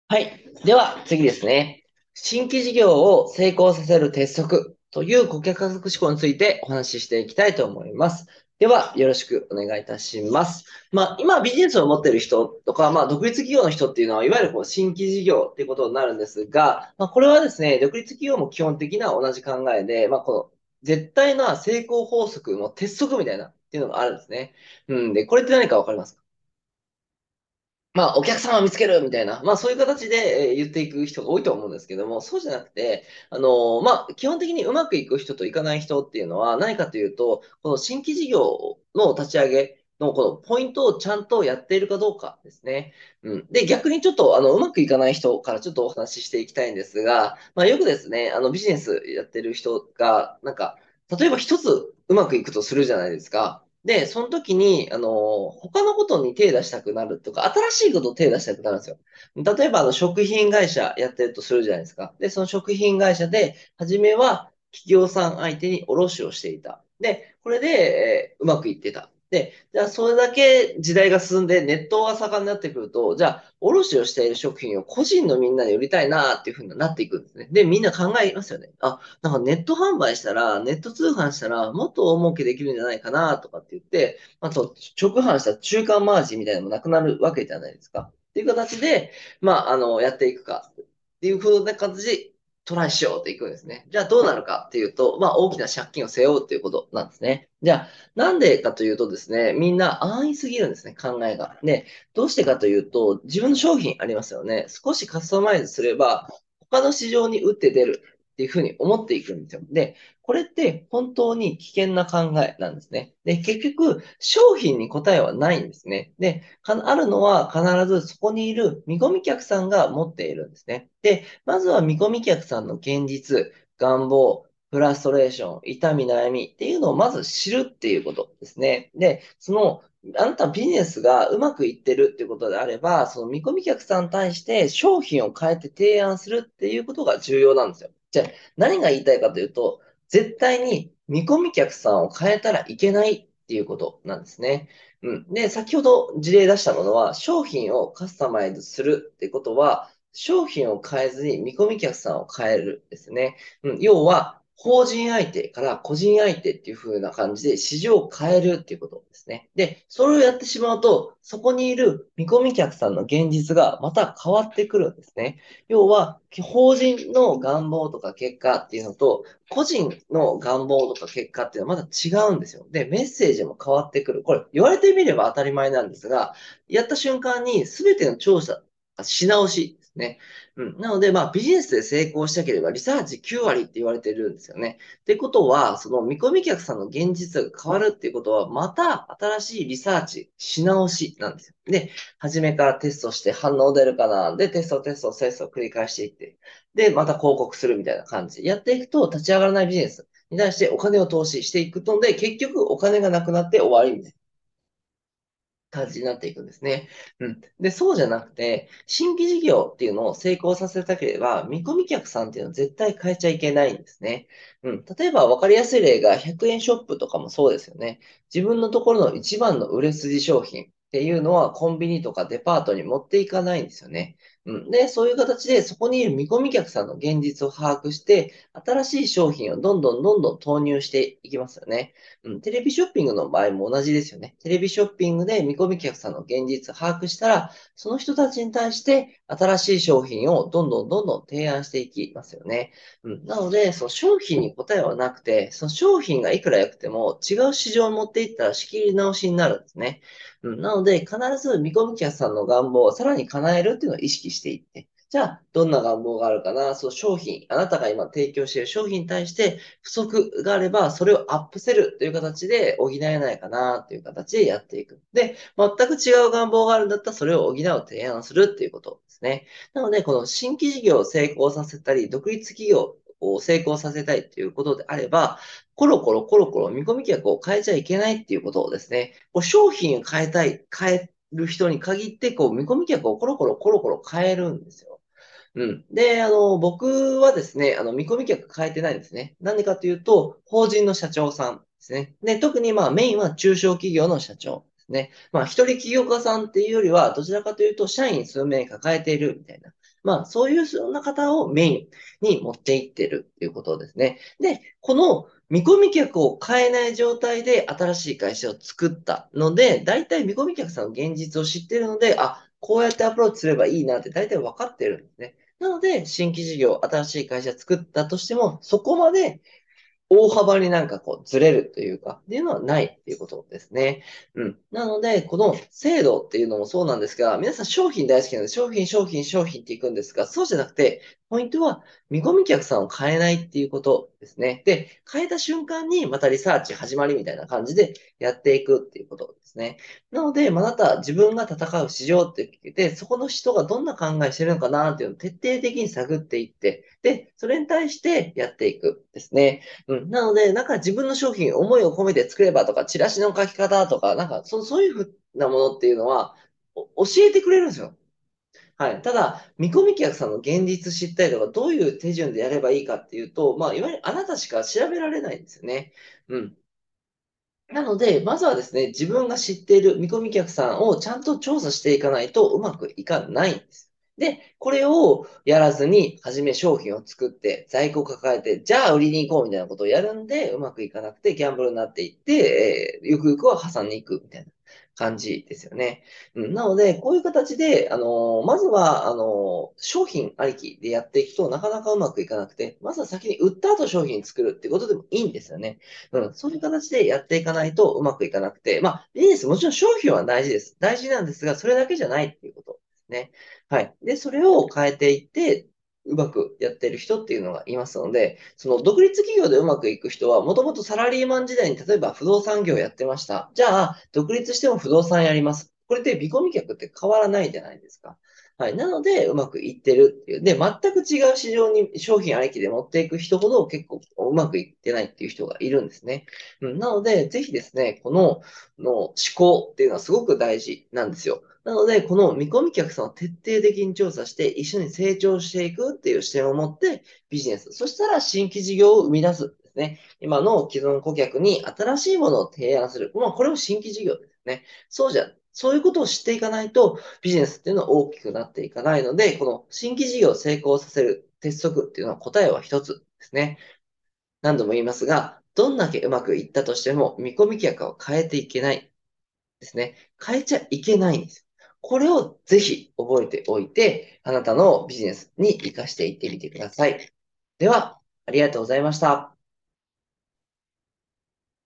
はい。では、次ですね。新規事業を成功させる鉄則という顧客獲得思考についてお話ししていきたいと思います。では、よろしくお願いいたします。今ビジネスを持っている人とか、独立企業の人っていうのは、いわゆる新規事業っていうことになるんですが、これはですね、独立企業も基本的な同じ考えで、この絶対な成功法則の鉄則みたいなっていうのがあるんですね。で、これって何かわかりますか？お客様を見つけるみたいな、そういう形で言っていく人が多いと思うんですけども、そうじゃなくて、基本的にうまくいく人といかない人っていうのは何かというと、この新規事業の立ち上げのこのポイントをちゃんとやっているかどうかですね。で、逆にちょっとうまくいかない人からちょっとお話ししていきたいんですが、よくですね、ビジネスやってる人が、例えば一つうまくいくとするじゃないですか。で、その時に、他のことに手出したくなるとか、新しいことを手出したくなるんですよ。例えば、食品会社やってるとするじゃないですか。で、その食品会社で、初めは企業さん相手に卸をしていた。で、これで、うまくいってた。で、じゃあ、それだけ時代が進んで、ネットが盛んになってくると、じゃあ、卸をしている食品を個人のみんなに売りたいなっていうふうになっていくんですね。で、みんな考えますよね。なんかネット販売したら、ネット通販したら、もっと大儲けできるんじゃないかなとかって言って、直販したら中間マージンみたいなのもなくなるわけじゃないですか。っていう形で、やっていくかっていう風な形でトライしようっていくんですね。じゃあどうなるかっていうと、大きな借金を背負うっていうことなんですね。じゃあ、なんでかというとですね、みんな安易すぎるんですね、考えが。で、どうしてかというと、自分の商品ありますよね。少しカスタマイズすれば、他の市場に打って出るっていうふうに思っていくんですよ。で、これって本当に危険な考えなんですね。で、結局、商品に答えはないんですね。で、あるのは必ずそこにいる見込み客さんが持っているんですね。で、まずは見込み客さんの現実、願望、フラストレーション、痛み、悩みっていうのをまず知るっていうことですね。で、あなたビジネスがうまくいってるっていうことであれば、その見込み客さんに対して商品を変えて提案するっていうことが重要なんですよ。じゃあ、何が言いたいかというと、絶対に見込み客さんを変えたらいけないっていうことなんですね。で、先ほど事例出したものは、商品をカスタマイズするってことは、商品を変えずに見込み客さんを変えるですね。要は、法人相手から個人相手っていう風な感じで市場を変えるっていうことですね。で、それをやってしまうと、そこにいる見込み客さんの現実がまた変わってくるんですね。要は、法人の願望とか結果っていうのと、個人の願望とか結果っていうのはまた違うんですよ。で、メッセージも変わってくる。これ、言われてみれば当たり前なんですが、やった瞬間に全ての調査、し直しですね。なので、ビジネスで成功したければ、リサーチ9割って言われてるんですよね。ってことは、その見込み客さんの現実が変わるっていうことは、また新しいリサーチ、し直しなんですよ。で、初めからテストして反応出るかな。で、テストを繰り返していって。で、また広告するみたいな感じでやっていくと、立ち上がらないビジネスに対してお金を投資していくので、結局お金がなくなって終わりみたいな感じになっていくんですね。で、そうじゃなくて、新規事業っていうのを成功させたければ、見込み客さんっていうのは絶対変えちゃいけないんですね。例えば分かりやすい例が100円ショップとかもそうですよね。自分のところの一番の売れ筋商品っていうのはコンビニとかデパートに持っていかないんですよね。で、そういう形でそこにいる見込み客さんの現実を把握して、新しい商品をどんどんどんどん投入していきますよね。テレビショッピングの場合も同じですよね。テレビショッピングで見込み客さんの現実を把握したら、その人たちに対して新しい商品をどんどんどんどん提案していきますよね。なので、その商品に答えはなくて、その商品がいくら良くても違う市場に持っていったら仕切り直しになるんですね。なので、必ず見込み客さんの願望をさらに叶えるっていうのを意識していって、じゃあ、どんな願望があるかな、その商品、あなたが今提供している商品に対して不足があれば、それをアップセルという形で補えないかなという形でやっていく。で、全く違う願望があるんだったら、それを補う提案するっていうことですね。なので、この新規事業を成功させたり、独立企業を成功させたいということであれば、コロコロコロコロ見込み客を変えちゃいけないっていうことをですね、商品を変えたい、変える人に限って、見込み客をコロコロコロコロ変えるんですよ。で、僕はですね、見込み客変えてないんですね。なんでかというと、法人の社長さんですね。で、特にメインは中小企業の社長ですね。一人起業家さんっていうよりは、どちらかというと、社員数名抱えているみたいな。 まあ、そういうそんな方をメインに持っていってるっていうことですね。で、この見込み客を変えない状態で新しい会社を作ったので、大体見込み客さんの現実を知っているので、あ、こうやってアプローチすればいいなって大体分かってるんですね。なので、新規事業、新しい会社作ったとしても、そこまで大幅になんかこうずれるというか、っていうのはないっていうことですね。うん。なので、この制度っていうのもそうなんですが、皆さん商品大好きなので、商品っていくんですが、そうじゃなくて、ポイントは見込み客さんを変えないっていうことですね。で、変えた瞬間にまたリサーチ始まりみたいな感じでやっていくっていうことですね。なので、まあなた自分が戦う市場って聞いて、そこの人がどんな考えしてるのかなっていうのを徹底的に探っていって、で、それに対してやっていくですね。うん。なので、なんか自分の商品、思いを込めて作ればとか、チラシの書き方とか、なんかそういうふうなものっていうのは、教えてくれるんですよ。はい。ただ、見込み客さんの現実知ったりとか、どういう手順でやればいいかっていうと、まあ、いわゆるあなたしか調べられないんですよね。うん。なので、まずはですね、自分が知っている見込み客さんをちゃんと調査していかないとうまくいかないんです。で、これをやらずに、はじめ商品を作って、在庫を抱えて、じゃあ売りに行こうみたいなことをやるんで、うまくいかなくて、ギャンブルになっていって、ゆくゆくは破産に行くみたいな感じですよね。うん、なので、こういう形で、まずは、商品ありきでやっていくとなかなかうまくいかなくて、まずは先に売った後商品作るってことでもいいんですよね。うん、そういう形でやっていかないとうまくいかなくて、まあ、ビジネス、もちろん商品は大事です。大事なんですが、それだけじゃないっていうことですね。はい。で、それを変えていって、うまくやってる人っていうのがいますので、その独立企業でうまくいく人は、もともとサラリーマン時代に例えば不動産業やってました。じゃあ、独立しても不動産やります。これで見込み客って変わらないじゃないですか。はい。なので、うまくいってるっていう。で、全く違う市場に商品ありきで持っていく人ほど結構うまくいってないっていう人がいるんですね。うん、なので、ぜひですね、この思考っていうのはすごく大事なんですよ。なので、この見込み客さんを徹底的に調査して、一緒に成長していくっていう視点を持ってビジネス。そしたら新規事業を生み出すですね。今の既存顧客に新しいものを提案する。まあ、これも新規事業ですね。そういうことを知っていかないと、ビジネスっていうのは大きくなっていかないので、この新規事業を成功させる鉄則っていうのは答えは一つですね。何度も言いますが、どんだけうまくいったとしても、見込み客を変えていけないですね。変えちゃいけないんです。これをぜひ覚えておいて、あなたのビジネスに活かしていってみてください。では、ありがとうございました。